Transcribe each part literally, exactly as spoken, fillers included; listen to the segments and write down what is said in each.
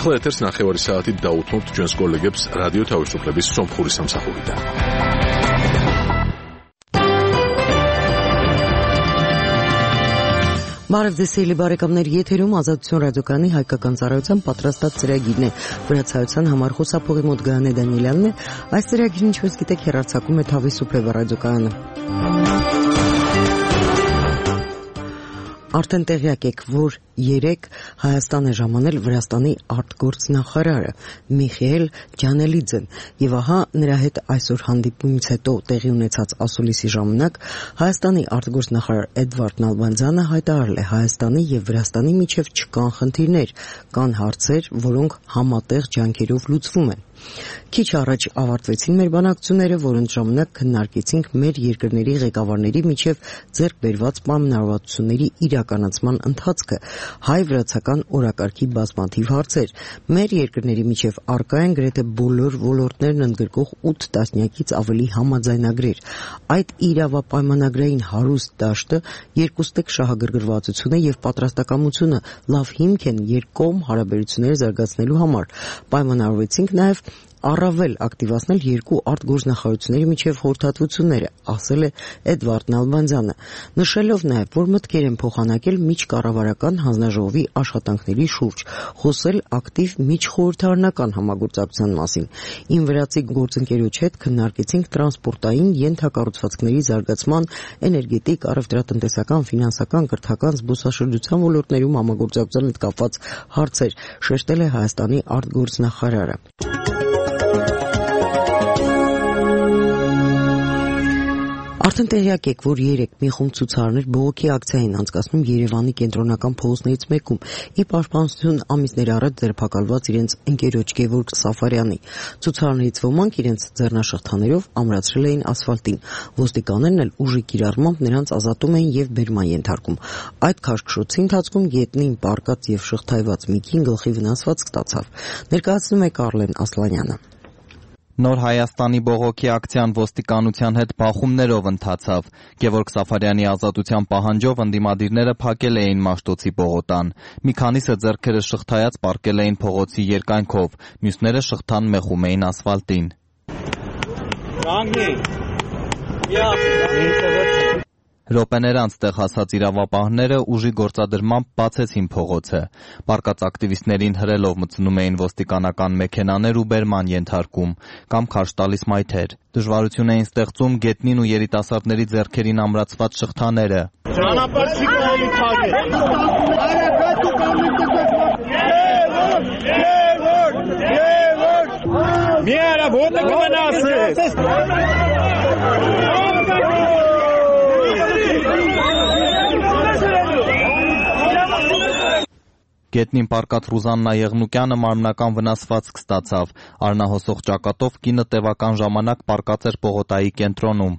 ახლა ეთერს ნახევარი საათით დაუთმობთ ჩვენს კოლეგებს რადიო თავისუფლების სომხური სამსახურიდან. Բարև բարեկամներ, եթերում Ազատություն ռադիոկայանի հայկական ծառայության պատրաստած ծրագիրն է։ Վրացայության համար խոսափողի մոտ Գայանե Դանիելյանն է։ Այս ծրագիրը, ինչպես գիտեք, հեռարձակում է Თავისუფლება ռադիոկայանը։ Արդեն տեղյակ եք, որ երեկ Հայաստան է ժամանել Վրաստանի արտգործնախարարը Միխայել Ջանելիձեն, եւ ահա նրա հետ այսօր հանդիպումից հետո տեղի ունեցած ասուլիսի ժամանակ Հայաստանի արտգործնախարար Էդվարդ Նալբանդյանը հայտարարել է Հայաստանի եւ Վրաստանի միջև չկան խնդիրներ, կան հարցեր, որոնք համատեղ ջանքերով լուծվում են։ Քիչ առաջ ավարտվեցին մեր բանակցությունները, որոնց ժամանակ քննարկեցինք մեր երկրների ղեկավարների միջև ձեռք բերված պայմանավորվածությունների իրականացման ընթացքը, հայ-վրացական օրակարգի բազմաթիվ հարցեր։ Մեր երկրների միջև առկա են գրեթե բոլոր ոլորտներն ընդգրկող ութ տասնյակից ավելի համաձայնագրեր։ Այդ իրավապայմանագրային հարուստ դաշտը, երկուստեք շահագրգռվածությունը եւ պատրաստակամությունը լավ հիմք են երկկողմ հարաբերությունները զարգացնելու համար։ Պայմանավորվեցինք նաեւ առավել ակտիվացնել երկու արտգործնախարարությունների միջև խորհրդատվությունները, ասել է Էդվարդ Նալբանդյանը, նշելով նաև, որ մտքեր են փոխանակել միջկառավարական հանձնաժողովի աշխատանքների շուրջ, խոսել ակտիվ միջխորհրդարանական համագործակցության մասին։ Իմ վրացի գործընկերոջ հետ քննարկեցինք տրանսպորտային ենթակառուցվածքների զարգացման, էներգետիկ, առևտրատնտեսական, ֆինանսական, կրթական, զբոսաշրջության ոլորտներում համագործակցության հետ կապված հարցեր, շեշտել է Հայաստանի արտգործնախարարը։ Արդեն տեղյակ եք, որ երեք մի խումբ ցուցարարներ բողոքի ակցիա են անցկացնում Երևանի կենտրոնական փողոցներից մեկում, ի պաշտպանություն ամիսներ առաջ ձերբակալված իրենց ընկերոջ Գևորգ Սաֆարյանի։ Ցուցարարներից ոմանք իրենց ձեռնաշղթաներով ամրացրել էին ասֆալտին։ Ոստիկաններն էլ ուժի կիրառմամբ նրանց ազատում էին եւ բերման ենթարկում։ Այդ քաշքշոցի ընթացքում գետնին պառկած եւ շղթայված մի կին գլխի վնասված ստացավ։ Ներկայացնում է Կարլեն Ասլանյանը։ Նոր Հայաստանի բողոքի ակցիան ոստիկանության հետ բախումներով ընթացավ։ Գևորգ Սաֆարյանի ազատության պահանջով ընդդիմադիրները փակել էին Մաշտոցի պողոտան։ Մի քանիսը ձեռքերը շղթայած պառկել էին փողոցի երկայնքով, մյուսները շղթան մեխում էին ասֆալտին։ Րոպեներ անց տեղ հասած իրավապահները ուժի գործադրմամբ բացեցին փողոցը։ Պառկած ակտիվիստներին հրելով մտցնում էին ոստիկանական մեքենաներ ու բերման ենթարկում, կամ քարշ տալիս մայթեր։ Դժվարություն էին ստեղծում գետնին ու երիտասարդների ձեռքերին ամրացված շղթաները։ Ճանապարհ չի կարելի փակել։ Մի արա ոտը կմնաս։ Գետնին պառկած Ռուզաննա Եղնուկյանը մարմնական վնասվածք ստացավ։ Արնահոսող ճակատով կինը տևական ժամանակ պառկած էր պողոտայի կենտրոնում։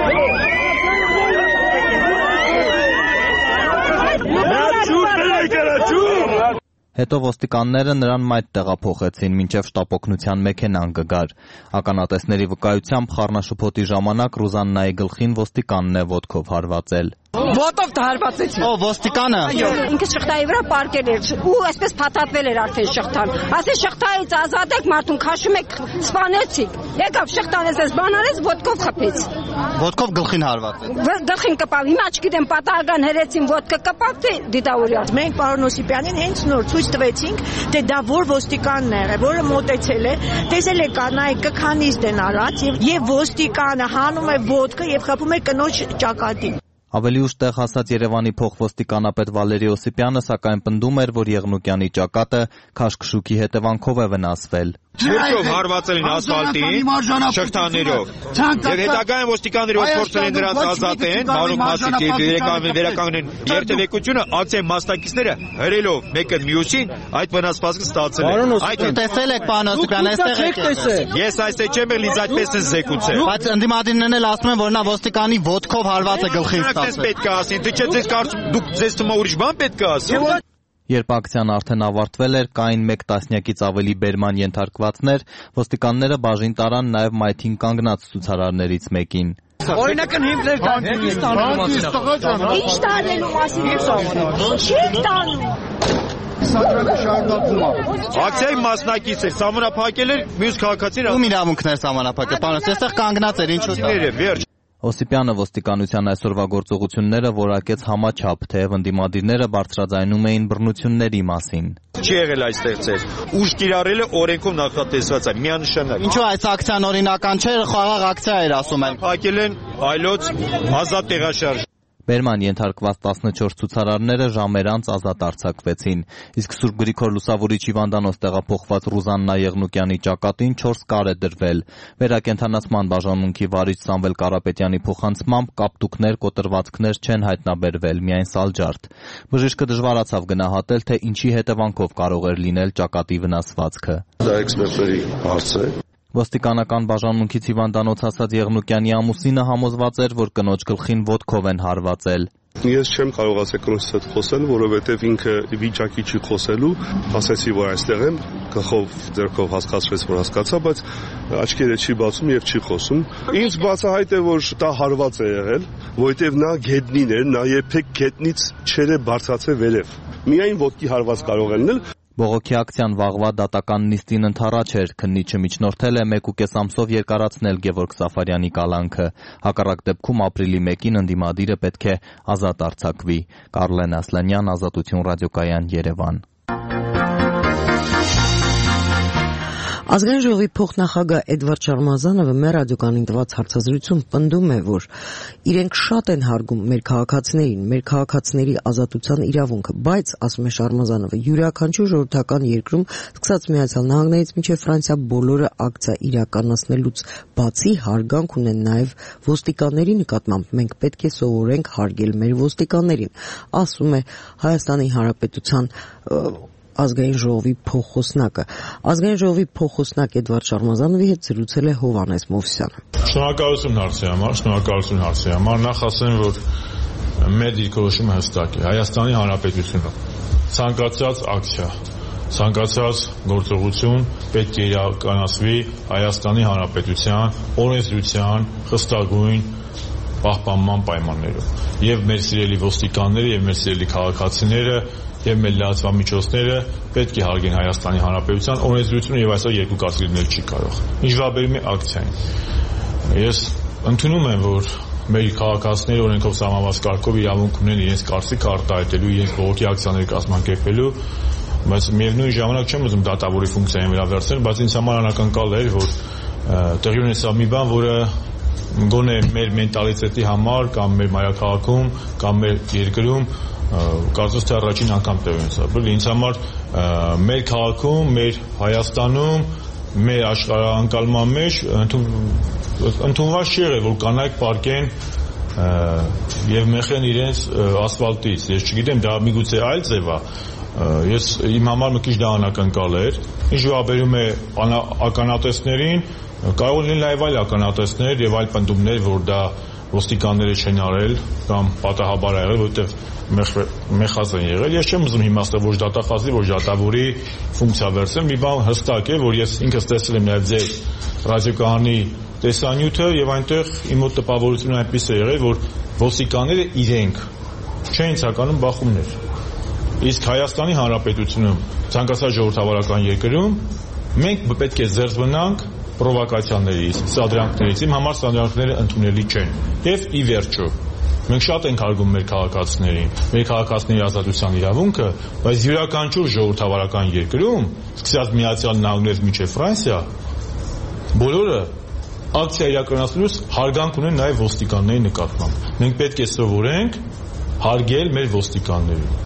Հետո ոստիկանները նրան մայթ տեղափոխեցին, մինչև շտապօգնության մեքենան կգար։ Ականատեսների վկայությամբ խառնաշփոթի ժամանակ Ռուզաննայի գլխին ոստիկանն է ոտքով հարվածել։ Ոտով դարվածեցի։ Ո ոստիկանը։ Ինքը շղթայի վրա պարկել էր ու այսպես փաթաթվել էր արդեն շղթան։ Ասես շղթայից ազատեք մարդուն, քաշում եք, սպանեցիք։ Եկավ շղթան էս բանարեց, ոտքով խփեց։ Ոտքով գլխին հարվածեց։ Գլխին կպավ։ Հիմա չգիտեմ պատահական հերեցին ոտքը կպավ թե դիտավորյալ։ Մենք պարոն Օսիպյանին հենց նոր ցույց տվեցինք, թե դա որ ոստիկանն է, որը մոտեցել է, տեսել է կանայք կքանիստ են արած եւ ոստիկանը հանում է ոտքը եւ խփում է կնոջ ճակատին։ Ավելի ուշ տեղ հասած Երևանի փոխվոստիկանապետ Վալերի Օսիպյանը սակայն պնդում էր, որ Եղնուկյանի ճակատը քաշքշուկի հետևանքով է վնասվել։ Ջուրքով հարվածել են ասֆալտին, շղթաներով։ Եվ հետագայում ոստիկանները որ փորձել են նրանց ազատեն, բարոն Մասիկ եւ վերականգնեն երթևեկությունը, ակցիայի մասնակիցները հրելով մեկը մյուսին այդ վնասվածքը ստացել են։ Այդ տեսել եք պարոն Օսիպյան, այստեղ եք։ Ես այստեղ չեմ եղել, ինձ այդպես են զեկուցել։ Բայց ընդդիմադիրներն էլ ասում են, որ նա ոստիկանի ոտքով հարված է գլխին ստացել։ Պետք է ասին, թե չէ ձեզ կարծում դուք ձեզ թվում է ուրիշ բան պետք է ասին։ Երբ ակցիան արդեն ավարտվել էր, կային մեկ տասնյակից ավելի բերման ենթարկվածներ, ոստիկանները բաժին տարան նաև մայթին կանգնած ցուցարարներից մեկին։ Օրինական հիմքներ կան, ինչ տանելու մասին։ Ինչ տանելու մասին։ Ինչ տանում։ Սադրակը շարունակվում է։ Ակցիայի մասնակից էր, սահմանափակել էր մյուս քաղաքացիներ։ Ում իրավունքներ սահմանափակել, պարոն, այստեղ կանգնած էր ինչու՞ վերջ։ Օսիպյանը ոստիկանության այսօրվա գործողությունները որակեց համաչափ, թեև ընդդիմադիրները բարձրաձայնում էին բռնությունների մասին։ Չի եղել այստեղ ծեր։ Ուժ կիրառելը օրենքով նախատեսված է, միանշանակ։ Ինչու այս ակցիան օրինական չէ, խաղաղ ակցիա էր ասում են։ Փակել են այլոց ազատ տեղաշարժ։ Բերման ենթարկված տասնչորս ցուցարարները ժամեր անց ազատ արձակվեցին, իսկ Սուրբ Գրիգոր Լուսավորիչ հիվանդանոց տեղափոխված Ռուզաննա Եղնուկյանի ճակատին չորս կար է դրվել։ Վերակենդանացման բաժանմունքի վարիչ Սամվել Կարապետյանի փոխանցմամբ կապտուկներ, կոտրվածքներ չեն հայտնաբերվել, միայն սալջարդ։ Բժիշկը դժվարացավ գնահատել, թե ինչի հետևանքով կարող էր լինել ճակատի վնասվածքը։ Դա էքսպերտների հարց է։ Ոստիկանական բաժանմունքից հիվանդանոց հասած Եղնուկյանի ամուսինը համոզված էր, որ կնոջ գլխին ոտքով են հարվածել։ Ես չեմ կարողացել կնոջս հետ խոսել, որովհետև ինքը վիճակի չի խոսելու, ասացի, որ այստեղ եմ, գլխով ձեռքով հասկացրեց, որ հասկացա, բայց աչքերը չի բացում եւ չի խոսում։ Ինձ բացահայտ է, որ դա հարված է եղել, որովհետև նա գետնին էր, նա երբեք գետնից չէր բարձրացել վերև։ Միայն ոտքի հարված կարող է լինել։ Բողոքի ակցիան վաղվա դատական նիստին ընդառաջ էր, քննիչը միջնորդել է մեկ ու կես ամսով երկարացնել Գևորգ Սաֆարյանի կալանքը։ Հակառակ դեպքում ապրիլի մեկին ընդդիմադիրը պետք է ազատ արձակվի։ Կարլեն Ասլանյան, Ազատություն ռադիոկայան, Երևան։ Ազգային ժողովի փոխնախագահ Էդվարդ Շարմազանովը մեր ռադիոկայանին տված հարցազրույցում պնդում է, որ իրենք շատ են հարգում մեր քաղաքացիներին, մեր քաղաքացիների ազատության իրավունքը, բայց, ասում է Շարմազանովը, յուրաքանչյուր ժողովրդական երկրում, սկսած Միացյալ Նահանգներից մինչև Ֆրանսիա, բոլորը ակցիա իրականացնելուց բացի հարգանք ունեն նաև ոստիկանների նկատմամբ։ Մենք պետք է սովորենք հարգել մեր ոստիկաններին, ասում է Հայաստանի Հանրապետության Ազգային ժողովի փոխխոսնակը։ Ազգային ժողովի փոխխոսնակ Էդվարդ Շարմազանովի հետ զրուցել է Հովհաննես Մովսյանը։ Շնորհակալություն հարցի համար, շնորհակալություն հարցի համար։ Նախ ասեմ, որ մեր դիրքորոշումը հստակ է։ Հայաստանի Հանրապետությունը ցանկացած ակցիա, ցանկացած գործողություն պետք է իրականացվի Հայաստանի Հանրապետության օրենսդրության խստագույն պահպանման պայմաններով։ Եվ մեր սիրելի ոստիկանները, եւ մեր սիրելի քաղաքացիները եւ մեր լրատվամիջոցները պետք է հարգեն Հայաստանի Հանրապետության օրենսդրությունը եւ այսօր երկու կարգ լինել չի կարող։ Ինչ վերաբերում է ակցիային, ես ընդունում եմ, որ մեր քաղաքացիները օրենքով սահմանված կարգով իրավունք ունեն իրենց կարծիքը արտահայտելու, իրենց բողոքի ակցիաներ կազմակերպելու, բայց միևնույն ժամանակ չեմ ուզում դատավորի ֆունկցիային վերաբերել, բայց ինձ համար անակնկալ է, որ տեղի ունեցավ մի բան, որը գոնե մեր մենտալիտետի համար կամ մեր մայրաքաղաքում կամ մեր երկրում կարծես թե առաջին անգամ տեղ ունեցավ։ Ինձ համար մեր քաղաքում, մեր Հայաստանում, մեր աշխարհանկալման մեջ ընդունված չի եղել, որ կանայք պարկեն եւ մեխեն իրենց ասֆալտից։ Ես չգիտեմ, դա միգուցե այլ ձև է։ Ես իմ համար մի քիչ դա անակնկալ էր։ Ինչ վերաբերում է ականատեսներին, կարող լինել նաև այլ ականատեսներ եւ այլ պնդումներ, որ դա ոստիկանները չեն արել կամ պատահաբար եղել, որովհետեւ մեխած են եղել։ Ես չեմ ուզում հիմա ասել, որ դատախազի, որ դատավորի ֆունկցիա վերցնեմ։ Մի բան հստակ է, որ ես ինքս տեսել եմ նաև ձեր ռադիոկայանի տեսանյութը եւ այնտեղ իմ մոտ տպավորությունը այնպես է եղել, որ ոստիկանները իրենք չեն ցանկանում բախումներ։ Իսկ Հայաստանի Հանրապետությունում ցանկացած ժողովրդավարական երկրում մենք պետք է զերծ մնանք պրովոկացիաներից, սադրանքներից։ Իմ համար սադրանքները ընդունելի չեն։ Եվ ի վերջո, մենք շատ ենք հարգում մեր քաղաքացիներին, մեր քաղաքացիների ազատության իրավունքը, բայց յուրաքանչյուր ժողովրդավարական երկրում, սկսած Միացյալ Նահանգներից մինչև Ֆրանսիա, բոլորը ակցիա իրականացնելուց հարգանք ունեն նաև ոստիկանների նկատմամբ։ Մենք պետք է սովորենք հարգել մեր ոստիկաններին։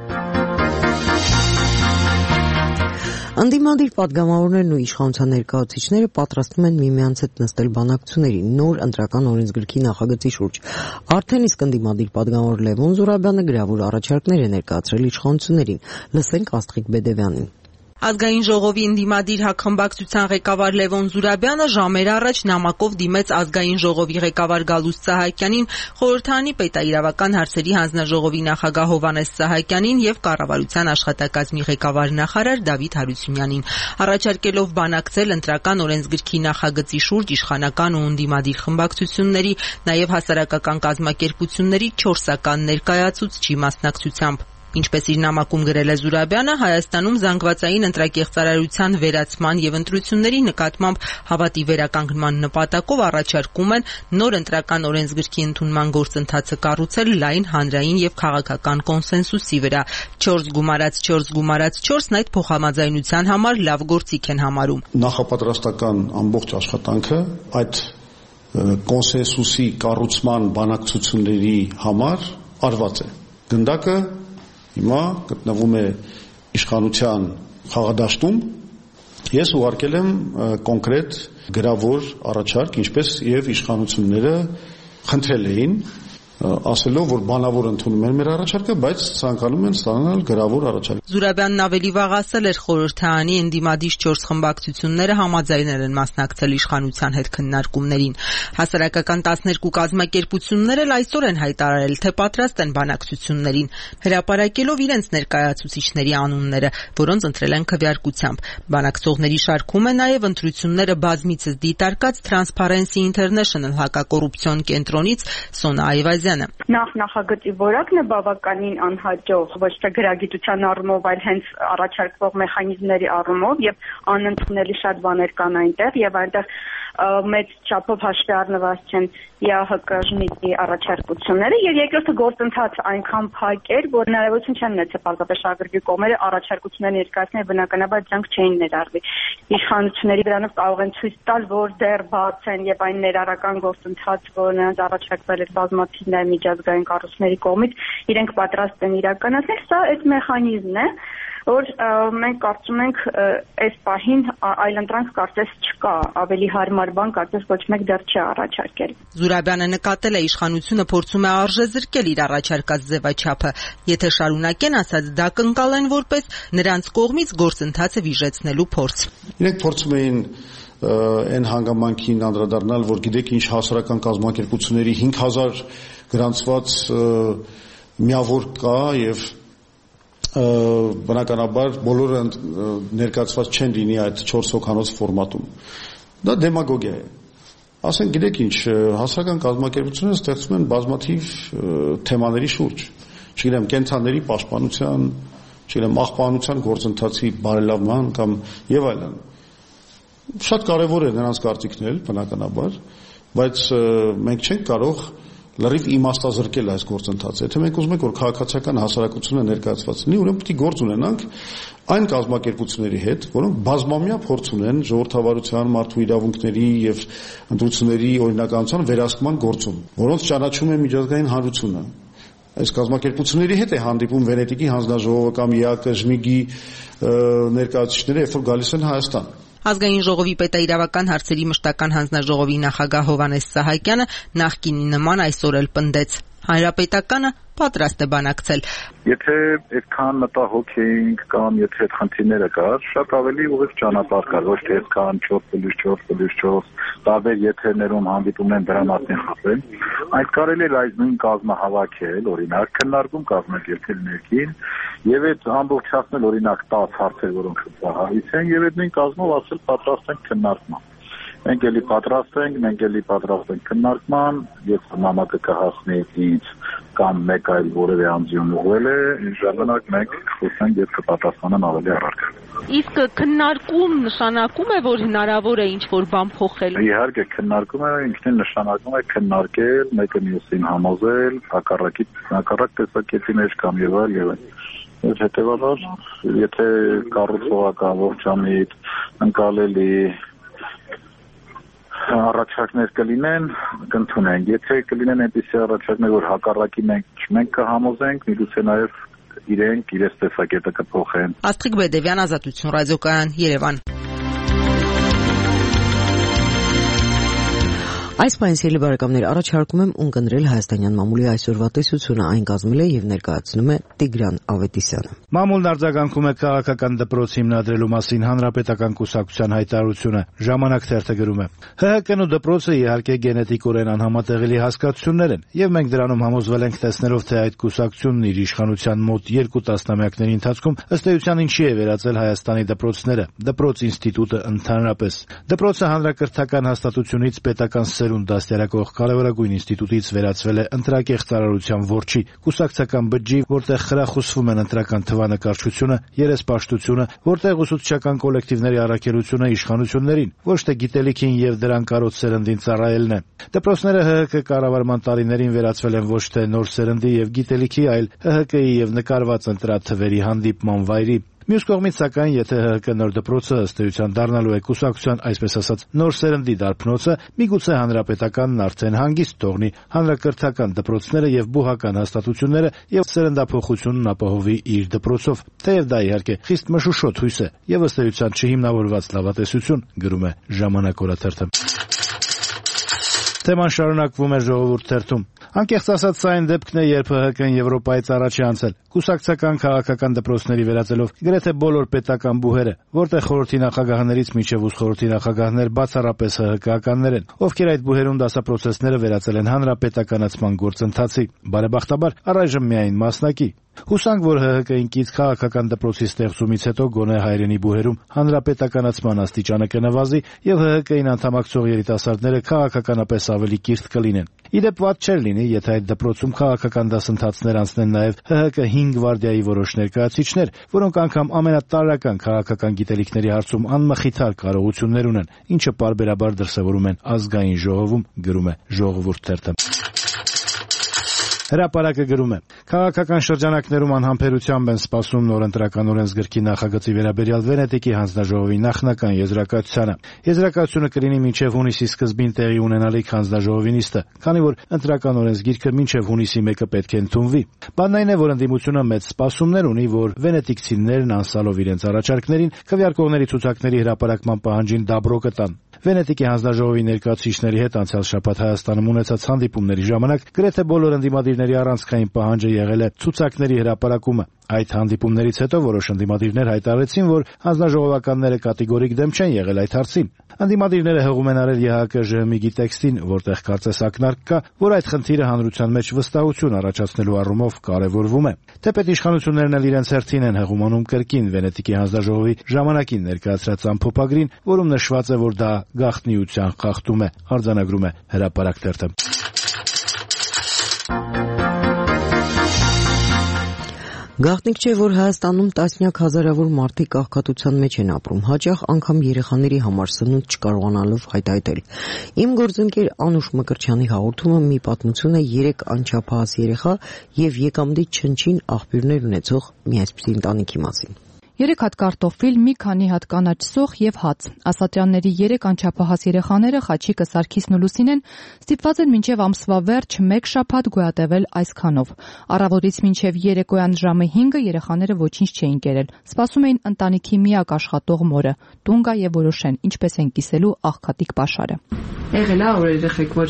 Ընդդիմադիր պատգամավորներն ու իշխանության ներկայացուցիչները պատրաստվում են միմյանց հետ նստել բանակցությունների նոր ընտրական օրենսգրքի նախագծի շուրջ։ Արդեն իսկ ընդդիմադիր պատգամավոր Լևոն Զուրաբյանը գրավոր առաջարկներ է ներկայացրել իշխանություններին։ Լսենք Աստղիկ Բեդևյանին։ Ազգային ժողովի ընդդիմադիր հակխմբակցության ղեկավար Լևոն Զուրաբյանը ժամեր առաջ նամակով դիմեց Ազգային ժողովի ղեկավար Գալուստ Սահակյանին, խորհրդարանի պետաիրավական հարցերի հանձնաժողովի նախագահ Հովհաննես Սահակյանին եւ կառավարության աշխատակազմի ղեկավար նախարար Դավիթ Հարությունյանին, առաջարկելով բանակցել ընտրական օրենսգրքի նախագծի շուրջ իշխանական ու ընդդիմադիր խմբակցությունների, նաեւ հասարակական կազմակերպությունների չորսական ներկայացուցչի մասնակցությամբ։ Ինչպես իր նամակում գրել է Զուրաբյանը, Հայաստանում զանգվածային ընտրակեղծարարության վերացման եւ ընտրությունների նկատմամբ հավատի վերականգնման նպատակով առաջարկում են նոր ընտրական օրենսգրքի ընդունման գործընթացը կառուցել լայն հանրային եւ քաղաքական կոնսենսուսի վրա։ չորս գումարած չորս գումարած չորսն այդ փոխհամաձայնության համար լավ գործիք են համարում։ Նախապատրաստական ամբողջ աշխատանքը այդ կոնսենսուսի կառուցման բանակցությունների համար արված է։ Գնդակը հիմա գտնվում է իշխանության խաղադաշտում։ Ես ուղարկել եմ կոնկրետ գրավոր առաջարկ, ինչպես եւ իշխանությունները խնդրել էին, ասելով, որ բանավոր ընդունում են մեր առաջարկը, բայց ցանկանում են ստանալ գրավոր առաջարկ։ Զուրաբյանն ավելի վաղ ասել էր խորհրդարանի ընդդիմադիր չորս խմբակցությունները համաձայնել են մասնակցել իշխանության հետ քննարկումներին։ Հասարակական տասներկու կազմակերպություններ էլ այսօր են հայտարարել, թե պատրաստ են բանակցություններին, հրապարակելով իրենց ներկայացուցիչների անունները, որոնց ընտրել են քվեարկությամբ։ Բանակցողների շարքում է նաև ընտրությունները բազմիցս դիտարկած Transparency International հակակոռուպցիոն կենտրոնից Սոնա Այվազյանը։ Նախ նախագծի որակն է բավականին անհաջող, ոչ թե գրագիտության առումով, այլ հենց առաջարկվող մեխանիզմների առումով եւ անընդունելի շատ բաներ կան այնտեղ եւ այնտեղ մեծ չափով հաշվի առնված չեն ԵԱՀԿ ժմիդի առաջարկությունները եւ երկրորդը գործընթացը այնքան փակ էր, որ հնարավորություն չեն ունեցել պարզապես շահագրգիռ կողմերը առաջարկություններ ներկայացնել, բնականաբար դրանք չէին ներառվի։ Իշխանությունների դրանով կարող են ցույց տալ, որ դեռ բաց են եւ այն ներառական գործընթաց, որ նրանց առաջարկվել է բազմաթիվ նաեւ միջազգային կառույցների կողմից, իրենք պատրաստ են իրականացնել։ Սա այդ մեխանիզմն է, որ մենք կարծում ենք այս պահին այլընտրանք կարծես չկա, ավելի հարմար բան կարծես ոչ մեկ դեռ չի առաջարկել։ Զուրաբյանը նկատել է իշխանությունը փորձում է արժեզրկել իր առաջարկած ձևաչափը, եթե շարունակեն ասած դա կընկալեն որպես նրանց կողմից գործընթացը վիժեցնելու փորձ։ Իրենք փորձում էին այն հանգամանքին անդրադառնալ, որ գիտեք ինչ հասարակական կազմակերպությունների հինգ հազար գրանցված միավոր կա եւ բնականաբար բոլորը ներկայացված չեն լինի այդ չորս հոգանոց ֆորմատում։ Դա դեմագոգիա է։ Ասենք գիտեք ինչ, հասարակական կազմակերպությունները ստեղծում են բազմաթիվ թեմաների շուրջ։ Չգիտեմ, կենցաղների պաշտպանության, չգիտեմ, աղբանության գործընթացի բարելավման կամ եւ այլն։ Շատ կարեւոր է նրանց կարծիքն էլ, բնականաբար, բայց մենք չենք կարող լրիվ իմաստազրկել այս գործընթացը։ Եթե մենք ուզում ենք, որ քաղաքացիական հասարակությունը ներկայացված լինի, ուրեմն պետք է գործ ունենանք այն կազմակերպությունների հետ, որոնք բազմամյա փորձ ունեն ժողովրդավարության, մարդու իրավունքների եւ ընտրությունների օրինականության վերահսկման գործում, որոնց ճանաչում է միջազգային հանրությունը։ Այս կազմակերպությունների հետ է հանդիպում Վենետիկի հանձնաժողովը կամ ԵԱՀԿ ժմիգի ներկայացուցիչները, երբ որ գալիս են Հայաստան։ Ազգային ժողովի պետաիրավական հարցերի մշտական հանձնաժողովի նախագահ Հովհաննես Սահակյանը նախկինի նման այսօր էլ պնդեց. Հանրապետականը պատրաստ է բանակցել։ Եթե այդքան մտահոգ էինք կամ եթե այդ խնդիրները կար, շատ ավելի ուղիղ ճանապարհ կար, ոչ թե այդքան չորս պլյուս չորս պլյուս չորս տարբեր եթերներում հանդիպում են դրա մասին խոսել։ Այդ կարելի է այս նույն կազմը հավաքել, օրինակ քննարկում կազմակերպել ներքին եւ այդ ամբողջացնել օրինակ տասը հարցեր, որոնք շփոթահարից են եւ այդ նույն կազմով ասել պատրաստ ենք քննարկման։ Մենք էլի պատրաստ ենք, մենք էլի պատրաստ ենք քննարկման, երբ նամակը կհասնի ինձ կամ մեկ այլ որևէ անձին ուղղել է, ժամանակ մենք խոսենք եւ կպատասխանեն ավելի առարկա։ Իսկ քննարկում նշանակում է, որ հնարավոր է ինչ-որ բան փոխել։ Իհարկե, քննարկում է ինքնին նշանակում է քննարկել, մեկը մյուսին համոզել, հակառակի հակառակ տեսակետի մեջ կամ եւ այլ եւ այլ։ Ես հետեւաբար, եթե կառուցողական ողջամիտ ընկալելի առաջարկներ կլինեն, կընդունենք։ Եթե կլինեն այնպիսի առաջարկներ, որ հակառակի մենք մենք կհամոզենք, միգուցե նաև իրենք իրենց տեսակետը կփոխեն։ Աստղիկ Բեդևյան, Ազատություն ռադիոկայան, Երևան։ Այս պահին սիրելի բարեկամներ, առաջարկում եմ ունկնդրել հայաստանյան մամուլի այսօրվա տեսությունը, այն կազմել է եւ ներկայացնում է Տիգրան Ավետիսյանը։ Մամուլն արձագանքում է քաղաքական դպրոց հիմնադրելու մասին հանրապետական կուսակցության հայտարարությունը։ Ժամանակ թերթը գրում է. ՀՀԿ-ն ու դպրոցը իհարկե գենետիկորեն անհամատեղելի հասկացություններ են, եւ մենք դրանում համոզվել ենք տեսնելով, թե այդ կուսակցությունն իր իշխանության մոտ երկու տասնամյակների ընթացքում ըստ էության ինչի է վերածել Հայաստանի դպրոցները, դպրոց ինստիտուտը ընդհանրապես։ Դպրոցը հանրակրթական հաստատությունից պետական սերունդ դաստիարակող կարևորագույն ինստիտուտից վերածվել է ընտրակեղծարարության որջի, կուսակցական բջջի, որտեղ խրախուսվում են ընտրական թվանկարչությունը, երեսպաշտությունը, որտեղ ուսուցչական կոլեկտիվների առաքելությունը իշխանություններին, ոչ թե գիտելիքին եւ դրան կարոտ սերնդին ծառայելն է։ Դպրոցները ՀՀԿ կառավարման տարիներին վերածվել են ոչ թե նոր սերնդի եւ գիտելիքի, այլ ՀՀԿ-ի եւ նկարված ընտրաթվերի հանդիպման վայրի։ Մյուս կողմից, սակայն, եթե ՀՀԿ նոր դպրոցը ըստ էության դառնալու է կուսակցության, այսպես ասած, նոր սերնդի դարբնոցը, միգուցե հանրապետականն արդեն հանգիստ թողնի հանրակրթական դպրոցները եւ բուհական հաստատությունները եւ սերնդափոխությունն ապահովի իր դպրոցով։ Թեև դա իհարկե խիստ մշուշոտ հույս է եւ ըստ էության չհիմնավորված լավատեսություն, գրում է Ժամանակ օրաթերթը։ Թեման շարունակվում է Ժողովուրդ թերթում։ Անկեղծ ասած, սա այն դեպքն է, երբ ՀՀԿ-ն Եվրոպայից առաջ է անցել։ Կուսակցական քաղաքական դպրոցների վերածելով գրեթե բոլոր պետական բուհերը, որտեղ խորհրդի նախագահներից մինչև ուխորհրդի նախագահներ բացառապես ՀՀԿ-ականներ են, ովքեր այդ բուհերում դասապրոցեսները վերածել են հանրապետականացման գործընթացի, բարեբախտաբար առայժմ միայն մասնակի։ Հուսանք, որ ՀՀԿ-ին կից քաղաքական դպրոցի ստեղծումից հետո գոնե հայրենի բուհերում հանրապետականացման աստիճանը կնվազի եւ ՀՀԿ-ին անդամակցող երիտասարդները քաղաքականապես ավելի կիրթ կլինեն։ Իդեպ վատ չէր լինի, եթե այդ դպրոցում քաղաքական դասընթացներ անցնեն նաեւ ՀՀԿ հինգ գվարդիայի որոշ ներկայացուցիչներ, որոնք անգամ ամենատարրական քաղաքական գիտելիքների հարցում անմխիթար կարողություններ ունեն, ինչը պարբերաբար դրսևորում են ազգային ժողովում, գրում է Ժողովուրդ թերթը։ Հրապարակը գրում է. քաղաքական շրջանակներում անհամբերությամբ են սպասում նոր ընտրական օրենսգրքի նախագծի վերաբերյալ Վենետիկի հանձնաժողովի նախնական եզրակացությանը։ Եզրակացությունը կլինի մինչև հունիսի սկզբին տեղի ունենալիք հանձնաժողովի նիստը, քանի որ ընտրական օրենսգիրքը մինչև հունիսի մեկը պետք է ընդունվի։ Բանն այն է, որ ընդդիմությունը մեծ սպասումներ ունի, որ վենետիկցիներն անսալով իրենց առաջարկներին քվեարկողների ցուցակների հրապարակման պահանջին դաբրո կտան։ Վենետիկի հանձնաժողովի ներկայացուցիչների հետ անցյալ շաբաթ Հայաստանում ունեցած հանդիպումների ժամանակ գրեթե բոլոր ընդդիմադիրների առանցքային պահանջը եղել է ցուցակների հրապարակումը։ Այդ հանդիպումներից հետո որոշ ընդդիմադիրներ հայտարարեցին, որ հանձնաժողովականները կատեգորիկ դեմ չեն եղել այդ հարցին։ Ընդդիմադիրները հղում են արել ԵՀԿ-ԺՀՄԻ-ի տեքստին, որտեղ կարծես ակնարկ կա, որ այդ խնդիրը հանրության մեջ վստահություն առաջացնելու առումով կարևորվում է։ Թեպետ իշխանություններն էլ իրենց հերթին են հղում անում կրկին Վենետիկի հանձնաժողովի ժամանակին ներկայացրած ամփոփագրին, որում նշված է, որ դա գաղտնիության խախտում է, արձանագրում է Հրապարակ թերթը։ Գաղտնիք չէ, որ Հայաստանում տասնյակ հազարավոր մարդիկ աղքատության մեջ են ապրում, հաճախ անգամ երեխաների համար սնունդ չկարողանալով հայտայտել։ Իմ գործընկեր Անուշ Մկրտչյանի հաղորդումը մի պատմություն է երեք անչափահաս երեխա եւ եկամտի չնչին աղբյուրներ ունեցող մի այսպիսի ընտանիքի մասին։ Երեք հատ կարտոֆիլ, մի քանի հատ կանաչ սոխ եւ հաց։ Ասատրյանների երեք անչափահաս երեխաները Խաչիկը, Սարգիսն ու Լուսինեն ստիպված են մինչև ամսվա վերջ մեկ շաբաթ գոյատևել այսքանով։ Առավոտից մինչև երեկոյան ժամը հինգը երեխաները ոչինչ չէին կերել։ Սպասում էին ընտանիքի միակ աշխատող մորը։ Տուն գա եւ որոշեն ինչպես են կիսելու աղքատիկ պաշարը։ Եղել է որ երեխեք որ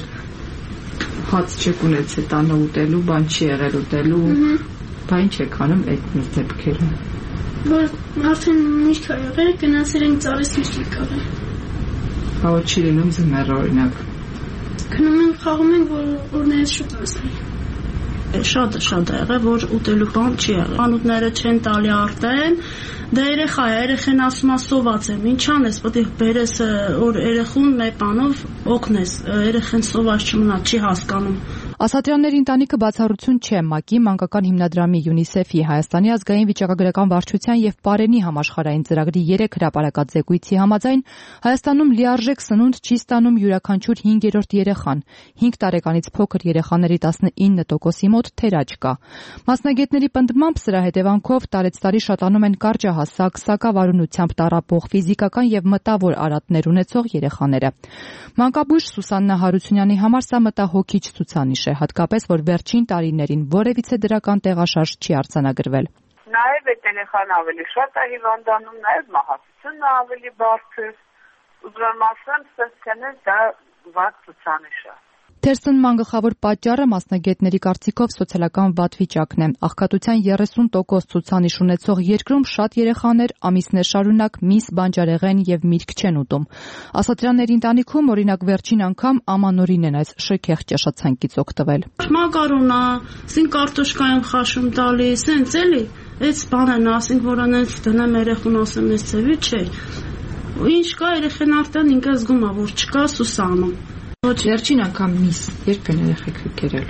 հաց չեք ունեցել տանը ուտելու, բան չի եղել ուտելու, բա ինչ եք անում այդ դեպքերում։ Որ արդեն միշտ է եղել, գնացել ենք ծառից միշտ եկել։ Հա չի լինում զմեր օրինակ։ Գնում ենք խաղում ենք, որ օրներից շուտ ասել։ Շատ շատ է եղել, որ ուտելու բան չի եղել։ Անուտները չեն տալի արտեն, դա երեխա է, երեխեն ասում է սոված եմ, ինչ անես, պետք է բերես որ երեխուն մեկ բանով օգնես, երեխեն սոված չմնա, չի հասկանում։ Ասատրյանների ընտանիքը բացառություն չէ ՄԱԿ-ի, Մանկական հիմնադրամի, ՅՈՒՆԻՍԵՖ-ի, Հայաստանի ազգային վիճակագրական վարչության եւ Պարենի համաշխարհային ծրագրի երեք հրապարակած զեկույցի համաձայն Հայաստանում լիարժեք սնունդ չի ստանում յուրաքանչյուր հինգերորդ երեխան։ հինգ տարեկանից փոքր երեխաների տասնինը տոկոսի մոտ թերաճ կա։ Մասնագետների պնդմամբ սրա հետևանքով տարեցտարի շատանում են կարճահասակ, սակավարունությամբ տառապող, ֆիզիկական եւ մտավոր արատներ ունեցող երեխաները։ Մանկաբույժ Սուսաննա Հարությունյանի համար սա մտահոգիչ ցուցանիշ է, հատկապես որ վերջին տարիներին որևիցե դրական տեղաշարժ չի արձանագրվել։ Նաև այդ երեխան ավելի շատ է հիվանդանում, նաև մահացությունն ավելի բարձր։ Ուզում եմ ասեմ, սենց դա վատ ցուցանիշ է։ Թերսնման գլխավոր պատճառը մասնագետների կարծիքով սոցիալական վատ վիճակն է։ Աղքատության երեսուն տոկոս ցուցանիշ ունեցող երկրում շատ երեխաներ ամիսներ շարունակ միս, բանջարեղեն եւ միրգ չեն ուտում։ Ասատրյանների ընտանիքում օրինակ վերջին անգամ ամանորին են այս շքեղ ճաշացանկից օգտվել։ Մակարոնա, սին կարտոշկա եմ խաշում տալի, սենց էլի, այս բանն ասենք որ անենց դնեմ երեխուն ասեմ այս ծեվի չէ։ Ինչ կա երեխան արդեն ինքը զգում է որ չկա Սուսանում։ Ոչ, վերջին անգամ միս երբ են երեխեք կերել։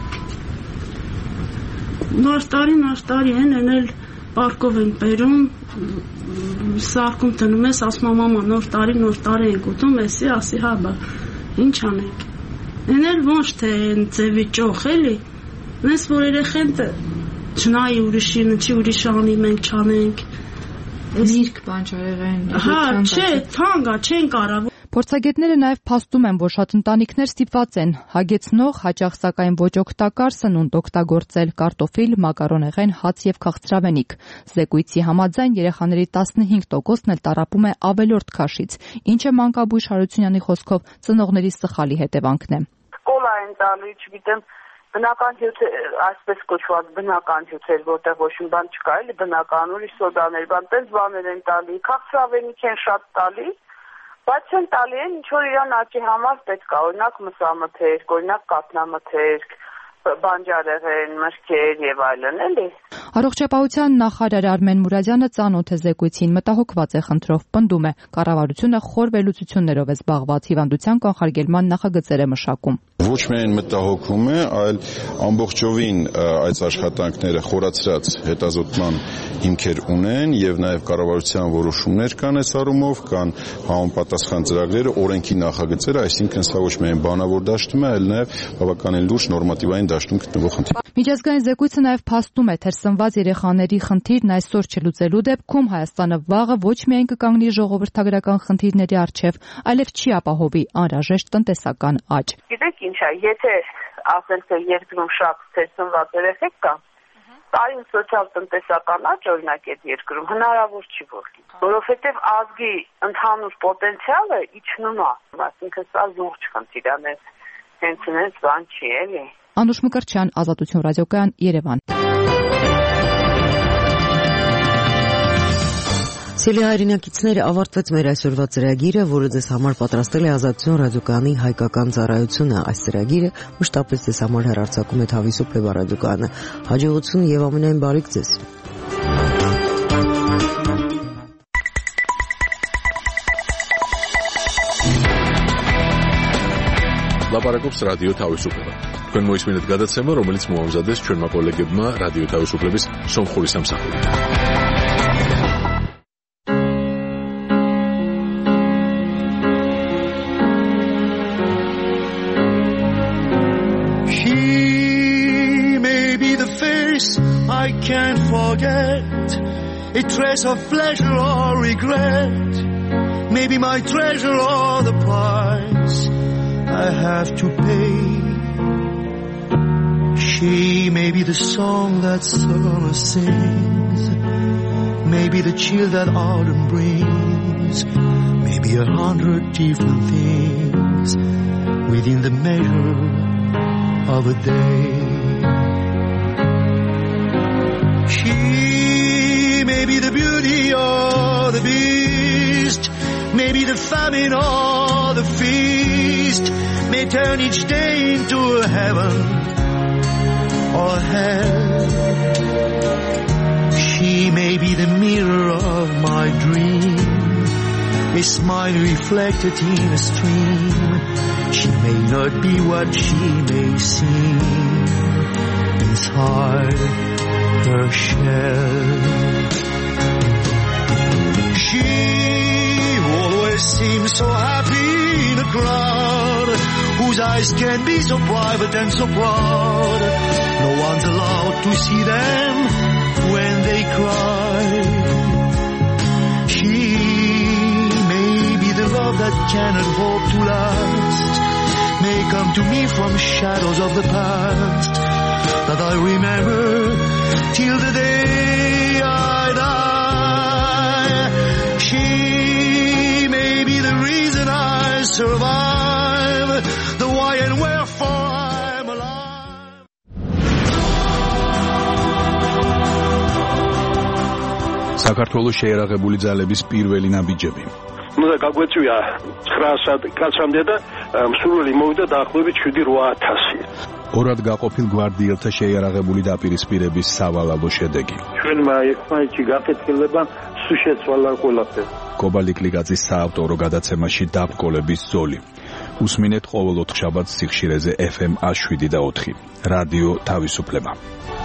Նոր տարի, նոր տարի են, էնել պարկով են բերում, սարկում տնում ես, ասում մամա, նոր տարի, նոր տարի ենք ուտում, էսի, ասի, հա, բա, ինչ անենք։ Էնել ոչ թե են ձևի ճոխ, էլի, ես որ երեխեն չնայի ուրիշին, չի ուրիշ անի, մենք չանենք։ Միրգ բանջարեղեն։ Հա, չէ, թանկա, չեն կարա։ Փորձագետները նաև փաստում են, որ շատ ընտանիքներ ստիպված են հագեցնող, հաճախ սակայն ոչ օգտակար սնունդ օգտագործել՝ կարտոֆիլ, մակարոնեղեն, հաց եւ քաղցրավենիք։ Զեկույցի համաձայն երեխաների տասնհինգ տոկոսն էլ տառապում է ավելորդ քաշից, ինչը Մանկաբույժ Հարությունյանի խոսքով ծնողների սխալի հետևանքն է։ Կոլա են տալի, չգիտեմ, բնական հյութեր, այսպես կոչված բնական հյութեր, որտեղ ոչ մի բան չկա, էլի բնական, ուրիշ սոդաներ, բան, տես բաներ են տալի, քաղցրավենիք են շատ տալի, բայց են տալի են, ինչ որ իրան աճի համար պետք է, օրինակ մսամթերք, օրինակ կաթնամթերք, բանջարեղեն, մրգեր եւ այլն, էլի։ Առողջապահության նախարար Արմեն Մուրադյանը ծանոթ է զեկույցին, մտահոգված է խնդրով, պնդում է, կառավարությունը խոր վերլուծություններով է զբաղված, հիվանդության կանխարգելման նախագծեր է մշակում։ Ոչ միայն մտահոգում է, այլ ամբողջովին այս աշխատանքները խորացրած հետազոտման հիմքեր ունեն եւ նաեւ կառավարության որոշումներ կան այս առումով, կան համապատասխան ծրագրերը, օրենքի նախագծերը, այսինքն սա ոչ միայն բանավոր դաշտում է, այլ նաեւ բավականին լուրջ նորմատիվային դաշտում գտնվող խնդիր։ Միջազգային զեկույցը նաեւ փաստում է, թե սնված երեխաների խնդիրն այսօր չլուծելու դեպքում Հայաստանը վաղը ոչ միայն կկանգնի ժողովրդագրական խնդիրների առջև, այլև չի ապահովի անհրաժեշտ տնտեսական աճ։ Գիտեք ինչ է, եթե ասենք թե երկրում շատ թեր սնված երեխեք կան, տարին սոցիալ-տնտեսական աճ օրինակ այդ երկրում հնարավոր չի որքի, որովհետև ազգի ընդհանուր պոտենցիալը իջնում է, այսինքն սա լուրջ խնդիր է, հենց հենց բան չի էլի։ Անուշ Մկրտչյան, Ազատություն ռադիոկայան, Երևան։ Սիրելի հայրենակիցներ, ավարտվեց մեր այսօրվա ծրագիրը, որը ձեզ համար պատրաստել է Ազատություն ռադիոկայանի հայկական ծառայությունը։ Այս ծրագիրը մշտապես ձեզ համար հեռարձակում է Թավիսոպ ռադիոկայանը։ Հաջողություն եւ ամենայն բարիք ձեզ։ Լապարակոպս ռադիո Թավիսոպը։ Քան մոյս մինուտ գադացեմը, რომელიც մոհամզադես չոր մակոլեգեբմա ռադիո Թավիսոպլեբիս սոմխորի սամսախորի։ I can't forget a trace of pleasure or regret. Maybe my treasure or the price I have to pay. She may be the song that summer sings, maybe the chill that autumn brings, maybe a hundred different things within the measure of a day. She may be the beauty or the beast, maybe the famine or the feast, may turn each day into a heaven or hell. She may be the mirror of my dream, a smile reflected in a stream. She may not be what she may seem inside her shell. She always seems so happy in a crowd, whose eyes can be so private and so proud. No one's allowed to see them when they cry. She may be the love that cannot hope to last, may come to me from shadows of the past that I remember till the day I die. She may be the reason I survive, the why and wherefore I'm alive. საქართველოს შეერაღებული ძალების პირველი ნაბიჯები. ნუ გაგვეწვია ცხრა კაცამდე და მსურველი მოვიდა დაახლოებით შვიდი რვა ათასი. ორად გაყოფილ გვარდიელთა შეიარაღებული დაპირისპირების სავალალო შედეგი. ჩვენმა ერთმანეთში გაკეთილება სულ შეცვალა ყველაფერი. კობალიკლიკაძის საავტორო გადაცემაში დაბკოლების ზოლი. უსმინეთ ყოველ ოთხშაბათს სიხშირეზე ეფ ემ one seven და four რადიო თავისუფლება.